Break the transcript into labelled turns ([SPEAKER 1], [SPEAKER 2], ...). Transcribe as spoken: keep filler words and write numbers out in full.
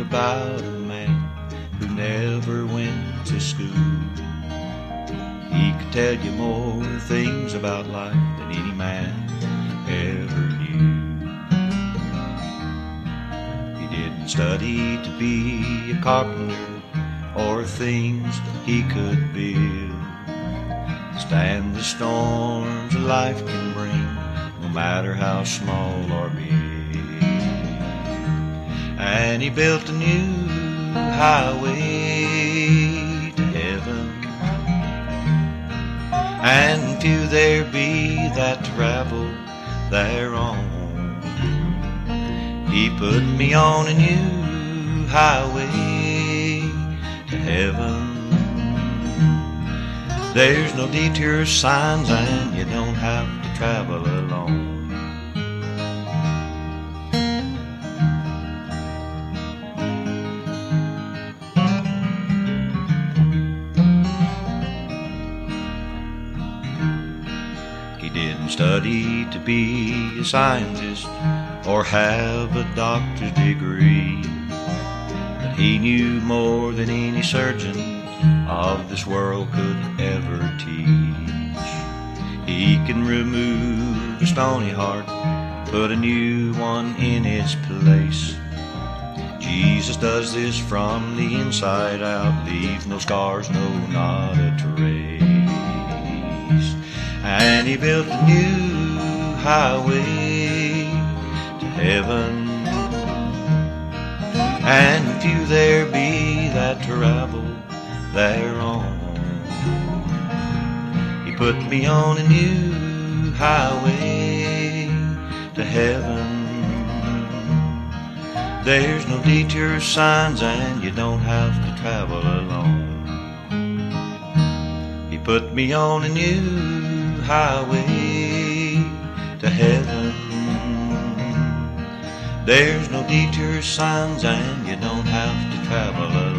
[SPEAKER 1] about a man who never went to school. He could tell you more things about life than any man ever knew. He didn't study to be a carpenter or things that he could build. Stand the storms of life can bring, no matter how small or big. And he built a new highway to heaven, and few there be that travel thereon. He put me on a new highway to heaven. There's no detour signs and you don't have to travel alone. He didn't study to be a scientist or have a doctor's degree, but he knew more than any surgeon of this world could ever teach. He can remove a stony heart, put a new one in its place. Jesus does this from the inside out, leaves no scars, no, not a trace. And he built a new highway to heaven, and few there be that travel thereon. He put me on a new highway to heaven. There's no detour signs and you don't have to travel alone. He put me on a new highway to heaven. There's no detour signs and you don't have to travel alone.